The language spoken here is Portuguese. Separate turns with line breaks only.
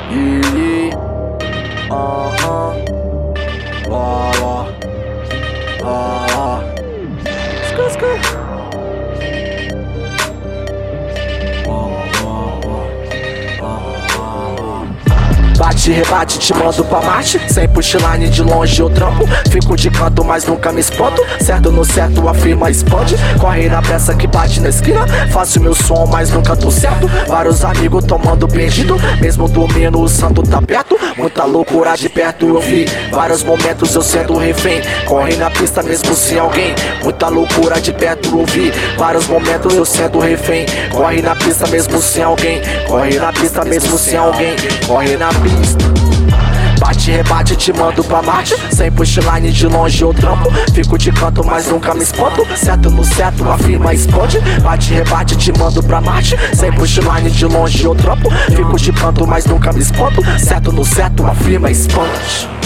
E lá lá bate, rebate, te mando pra Marte. Sem pushline, de longe eu trampo. Fico de canto, mas nunca me espanto. Certo no certo, a firma expande. Corre na peça que bate na esquina. Faço meu som, mas nunca tô certo. Vários amigos tomando perdido. Mesmo dormindo, o santo tá perto. Muita loucura de perto eu vi. Vários momentos eu sendo refém. Corre na pista mesmo sem alguém. Muita loucura de perto eu vi. Vários momentos eu sendo refém. Corre na pista mesmo sem alguém. Corre na pista mesmo sem alguém. Corre na pista. Bate, rebate, te mando pra Marte. Sem pushline, de longe eu trampo. Fico de canto, mas nunca me espanto. Certo no certo, a firma expande. Bate, rebate, te mando pra Marte. Sem pushline, de longe eu trampo. Fico de canto, mas nunca me espanto. Certo no certo, a firma expande.